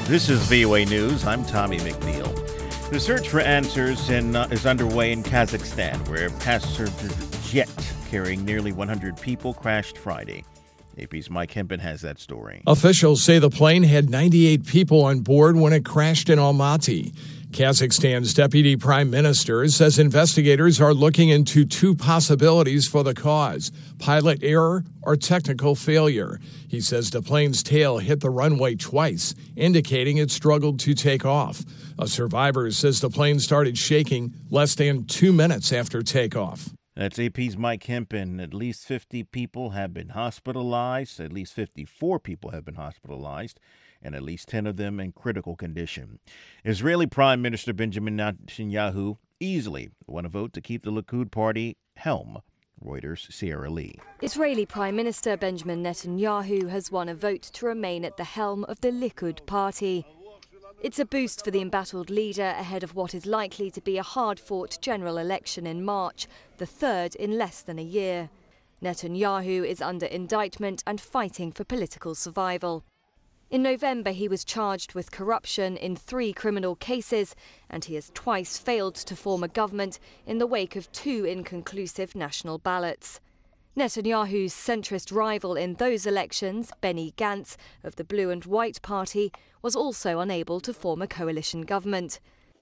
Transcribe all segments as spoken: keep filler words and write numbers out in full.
This is V O A News. I'm Tommy McNeil. The search for answers in, uh, is underway in Kazakhstan, where a passenger jet carrying nearly one hundred people crashed Friday. A P's Mike Hempen has that story. Officials say the plane had ninety-eight people on board when it crashed in Almaty. Kazakhstan's deputy prime minister says investigators are looking into two possibilities for the cause: pilot error or technical failure. He says the plane's tail hit the runway twice, indicating it struggled to take off. A survivor says the plane started shaking less than two minutes after takeoff. That's A P's Mike Hempen. At least fifty people have been hospitalized. At least fifty-four people have been hospitalized, and at least ten of them in critical condition. Israeli Prime Minister Benjamin Netanyahu easily won a vote to keep the Likud party helm. Reuters' Sierra Lee. Israeli Prime Minister Benjamin Netanyahu has won a vote to remain at the helm of the Likud party. It's a boost for the embattled leader ahead of what is likely to be a hard-fought general election in March, the third in less than a year. Netanyahu is under indictment and fighting for political survival. In November, he was charged with corruption in three criminal cases, and he has twice failed to form a government in the wake of two inconclusive national ballots. Netanyahu's centrist rival in those elections, Benny Gantz of the Blue and White Party, was also unable to form a coalition government.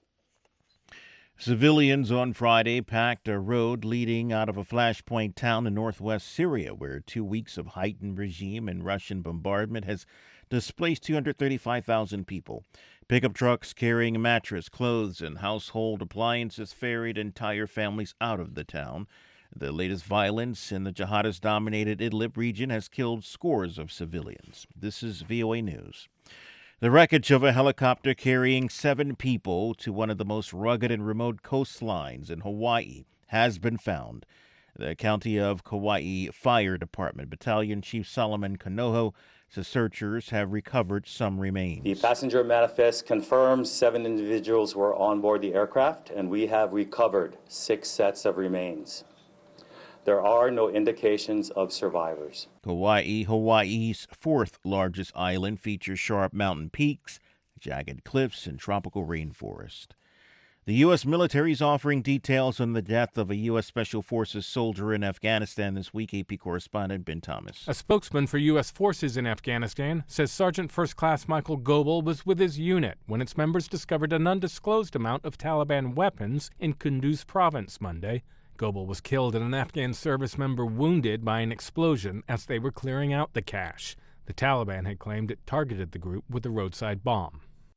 Civilians on Friday packed a road leading out of a flashpoint town in northwest Syria, where two weeks of heightened regime and Russian bombardment has displaced two hundred thirty-five thousand people. Pickup trucks carrying a mattress, clothes, and household appliances ferried entire families out of the town. The latest violence in the jihadist-dominated Idlib region has killed scores of civilians. This is V O A News. The wreckage of a helicopter carrying seven people to one of the most rugged and remote coastlines in Hawaii has been found. The County of Kauai Fire Department Battalion Chief Solomon Kanoho says searchers have recovered some remains. The passenger manifest confirms seven individuals were on board the aircraft, and we have recovered six sets of remains. There are no indications of survivors. Kauai, Hawaii's fourth largest island, features sharp mountain peaks, jagged cliffs, and tropical rainforest. The U S military is offering details on the death of a U S Special Forces soldier in Afghanistan this week. A P correspondent Ben Thomas. A spokesman for U S forces in Afghanistan says Sergeant First Class Michael Goebel was with his unit when its members discovered an undisclosed amount of Taliban weapons in Kunduz province Monday. Goebel was killed and an Afghan service member wounded by an explosion as they were clearing out the cache. The Taliban had claimed it targeted the group with a roadside bomb.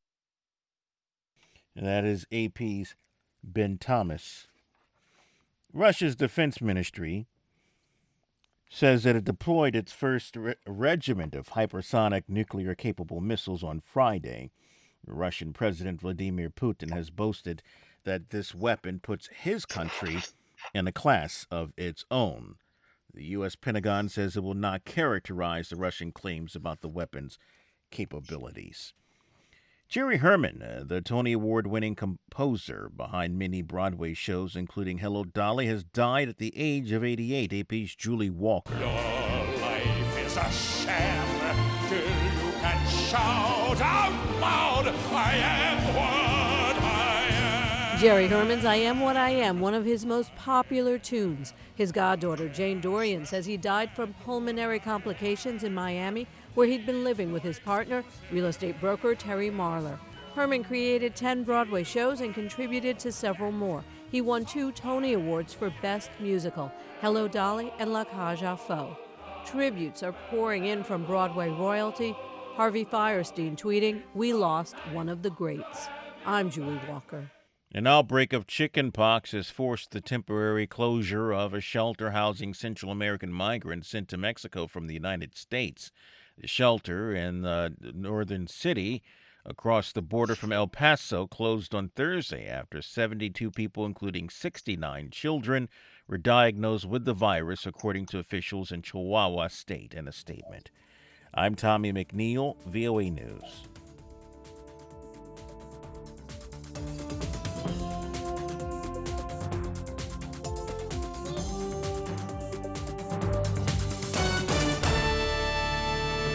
And that is A P's Ben Thomas. Russia's defense ministry says that it deployed its first re- regiment of hypersonic nuclear-capable missiles on Friday. Russian President Vladimir Putin has boasted that this weapon puts his country in a class of its own. The U S Pentagon says it will not characterize the Russian claims about the weapon's capabilities. Jerry Herman, uh, the Tony Award-winning composer behind many Broadway shows, including Hello, Dolly, has died at the age of eighty-eight. A P's Julie Walker. Your life is a sham till you can shout out loud, I am what I am. Jerry Herman's I Am What I Am, one of his most popular tunes. His goddaughter, Jane Dorian, says he died from pulmonary complications in Miami, where he'd been living with his partner, real estate broker Terry Marlar. Herman created ten Broadway shows and contributed to several more. He won two Tony Awards for Best Musical, Hello, Dolly and La Cage aux Folles. Tributes are pouring in from Broadway royalty. Harvey Fierstein tweeting, "We lost one of the greats." I'm Julie Walker. An outbreak of chickenpox has forced the temporary closure of a shelter housing Central American migrants sent to Mexico from the United States. The shelter in the northern city across the border from El Paso closed on Thursday after seventy-two people, including sixty-nine children, were diagnosed with the virus, according to officials in Chihuahua State in a statement. I'm Tommy McNeil, V O A News.